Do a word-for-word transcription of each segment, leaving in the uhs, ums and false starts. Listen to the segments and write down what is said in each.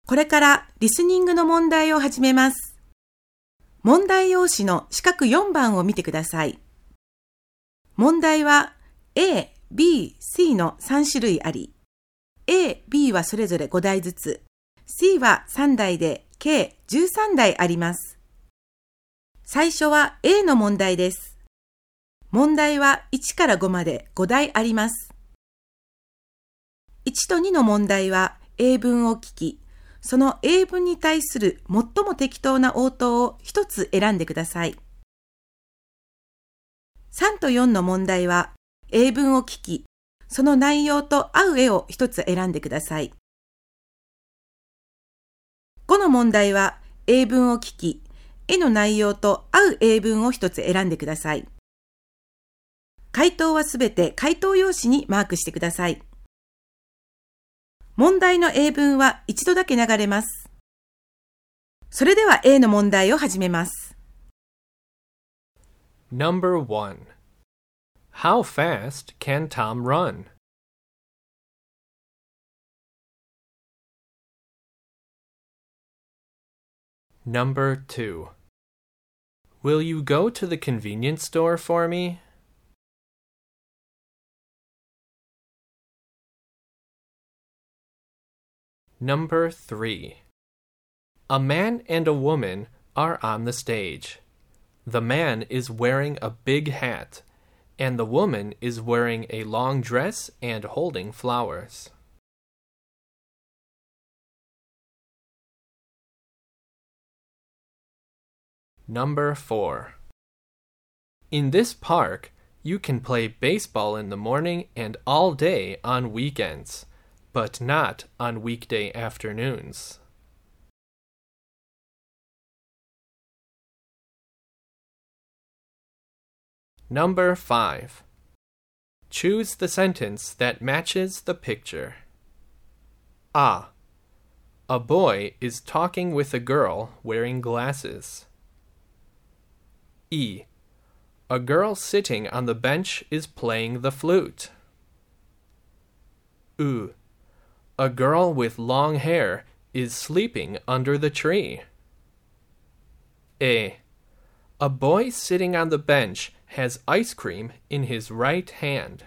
これからリスニングの問題を始めます。問題用紙の四角よんばんを見てください。問題は A、B、C のさん種類あり、A、B はそれぞれごだいずつ、C はさんだいで計じゅうさんだいあります。最初は A の問題です。問題はいちからごまでごだいあります。いちとにの問題は英文を聞き、その英文に対する最も適当な応答をひとつ選んでください。さんとよんの問題は英文を聞き、その内容と合う絵をひとつ選んでください。ごの問題は英文を聞き、絵の内容と合う英文をひとつ選んでください。回答はすべて回答用紙にマークしてください。問題の英文は一度だけ流れます。それでは A の問題を始めます。 Number one. How fast can Tom run? Number two. Will you go to the convenience store for me? Number three. A man and a woman are on the stage. The man is wearing a big hat, and the woman is wearing a long dress and holding flowers. Number four. In this park, you can play baseball in the morning and all day on weekends, but not on weekday afternoons. Number five. Choose the sentence that matches the picture. A. A boy is talking with a girl wearing glasses. E. A girl sitting on the bench is playing the flute. U. A girl with long hair is sleeping under the tree. A. A boy sitting on the bench has ice cream in his right hand.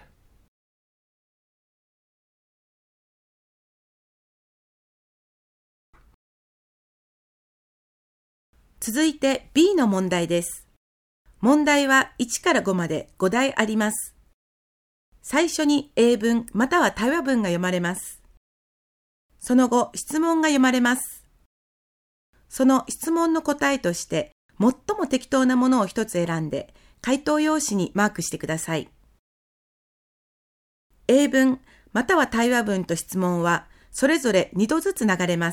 続いて B の問題です。問題はいちからごまでごだいあります。最初に英文または対話文が読まれます。その後、質問が読まれます。その質問の答えとして、最も適当なものを一つ選んで、回答用紙にマークしてください。英文または対話文と質問は、それぞれにどずつ流れます。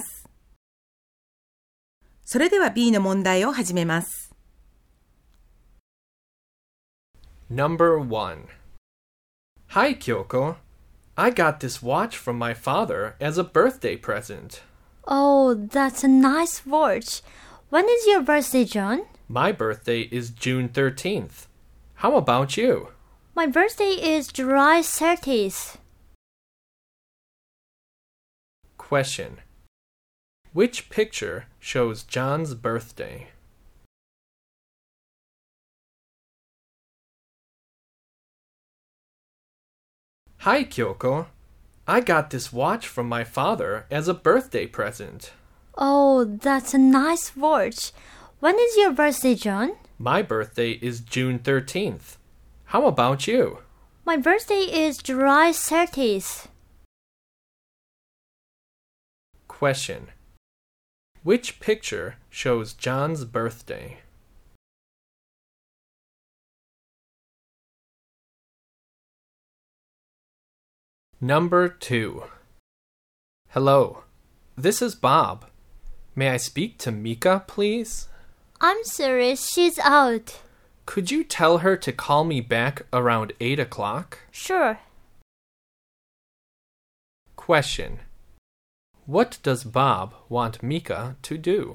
それでは B の問題を始めます。 Number one. Hi, Kyoko. I got this watch from my father as a birthday present. Oh, that's a nice watch. When is your birthday, John? My birthday is June thirteenth. How about you? My birthday is July thirtieth. Question. Which picture shows John's birthday? Hi, Kyoko. I got this watch from my father as a birthday present. Oh, that's a nice watch. When is your birthday, John? My birthday is June thirteenth. How about you? My birthday is July thirtieth. Question. Which picture shows John's birthday? Number two. Hello. This is Bob. May I speak to Mika, please? I'm sorry, she's out. Could you tell her to call me back around eight o'clock? Sure. Question. What does Bob want Mika to do?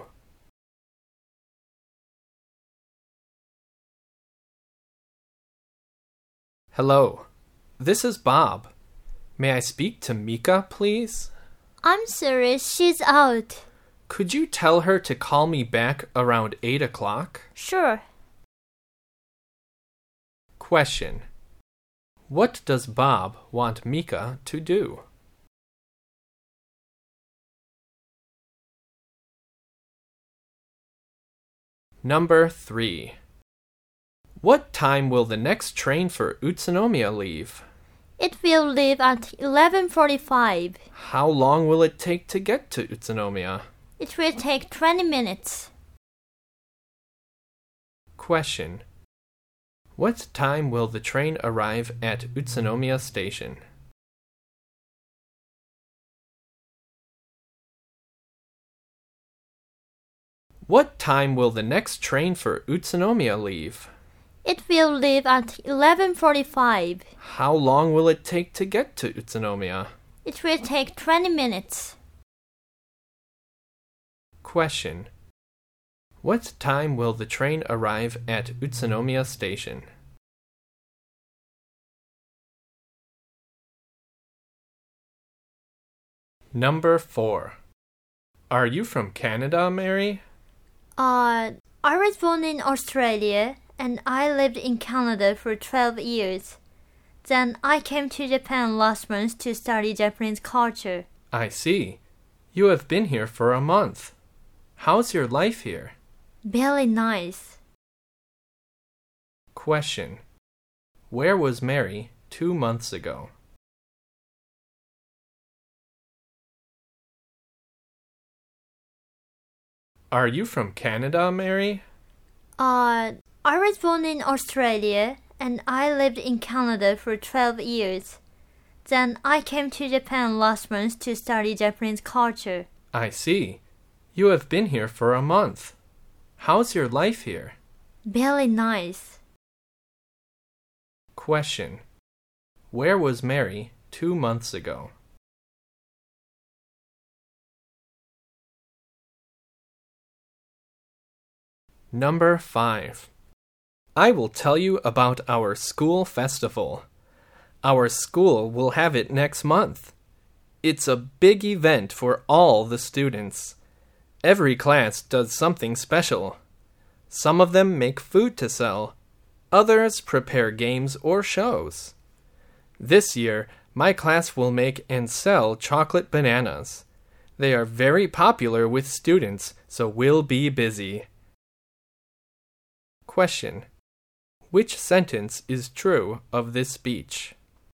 Hello. This is Bob. May I speak to Mika, please? I'm sorry, she's out. Could you tell her to call me back around eight o'clock? Sure. Question. What does Bob want Mika to do? Number three. What time will the next train for Utsunomiya leave? It will leave at eleven forty-five. How long will it take to get to Utsunomiya? It will take twenty minutes. Question. What time will the train arrive at Utsunomiya Station? What time will the next train for Utsunomiya leave? It will leave at eleven forty-five. How long will it take to get to Utsunomiya? It will take twenty minutes. Question. What time will the train arrive at Utsunomiya Station? Number four. Are you from Canada, Mary? Uh, I was born in Australia and I lived in Canada for twelve years. Then I came to Japan last month to study Japanese culture. I see. You have been here for a month. How's your life here? Very nice. Question. Where was Mary two months ago? Are you from Canada, Mary? Uh, I was born in Australia and I lived in Canada for twelve years. Then I came to Japan last month to study Japanese culture. I see. You have been here for a month. How's your life here? Very nice. Question. Where was Mary two months ago? Number five. I will tell you about our school festival. Our school will have it next month. It's a big event for all the students. Every class does something special. Some of them make food to sell. Others prepare games or shows. This year, my class will make and sell chocolate bananas. They are very popular with students, so we'll be busy. Question. Which sentence is true of this speech?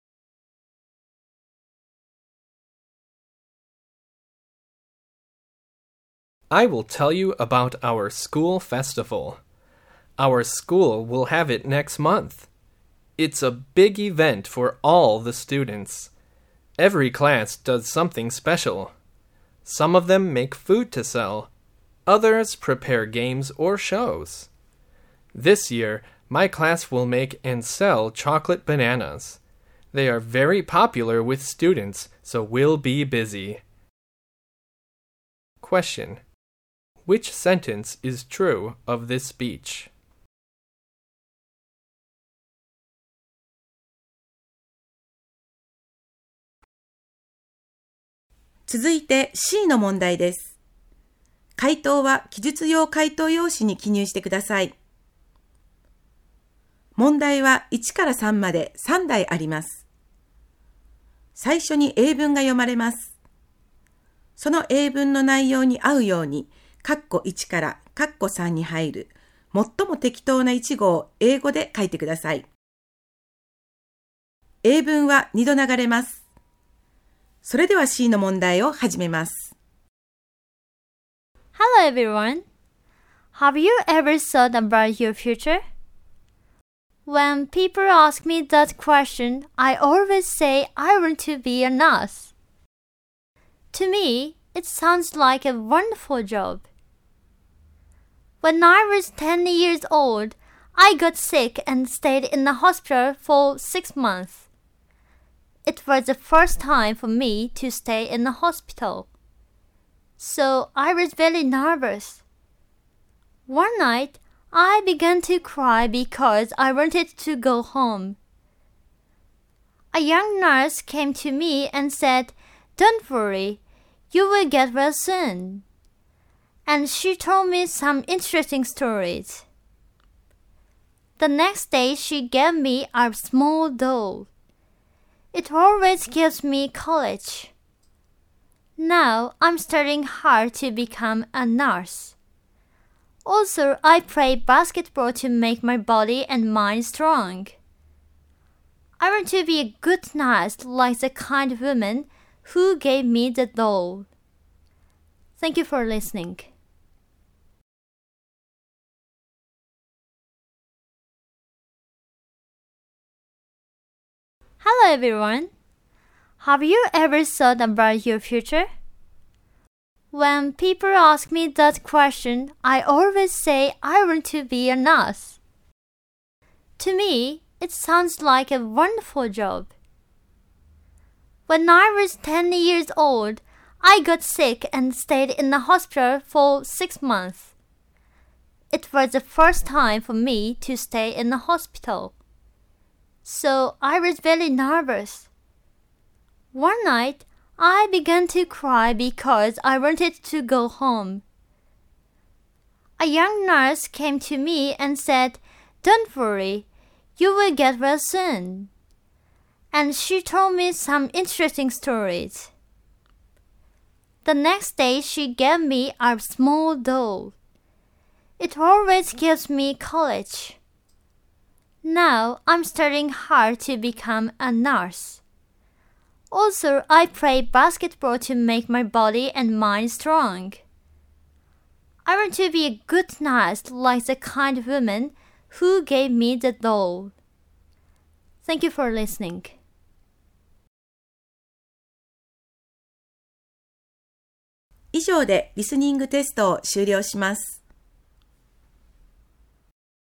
I will tell you about our school festival. Our school will have it next month. It's a big event for all the students. Every class does something special. Some of them make food to sell. Others prepare games or shows. This year, my class will make and sell chocolate bananas. They are very popular with students, so we'll be busy. Question. Which sentence is true of this speech? 続いて C の問題です。回答は記述用回答用紙に記入してください。問題はいちからさんまでさん題あります。最初に英文が読まれます。その英文の内容に合うように、カッコいちからカッコさんに入る最も適当な一語を英語で書いてください。英文はにど流れます。それでは C の問題を始めます。 Hello everyone. Have you ever thought about your future? When people ask me that question, I always say I want to be a nurse. To me, it sounds like a wonderful job. When I was ten years old, I got sick and stayed in the hospital for six months. It was the first time for me to stay in the hospital. So I was very nervous. One night, I began to cry because I wanted to go home. A young nurse came to me and said, "Don't worry, You will get well soon. And she told me some interesting stories. The next day she gave me a small doll. It always gives me courage. Now I'm studying hard to become a nurse. Also, I play basketball to make my body and mind strong. I want to be a good nurse like the kind woman who gave me the doll. Thank you for listening. Hello everyone. Have you ever thought about your future? When people ask me that question, I always say I want to be a nurse. To me, it sounds like a wonderful job. When I was ten years old, I got sick and stayed in the hospital for six months. It was the first time for me to stay in the hospital. So I was very nervous. One night, I began to cry because I wanted to go home. A young nurse came to me and said, "Don't worry, you will get well soon." And she told me some interesting stories. The next day she gave me a small doll. It always gives me courage. Now I'm studying hard to become a nurse. Also, I play basketball to make my body and mind strong. I want to be a good nurse like the kind woman who gave me the doll. Thank you for listening. 以上でリスニングテストを終了します。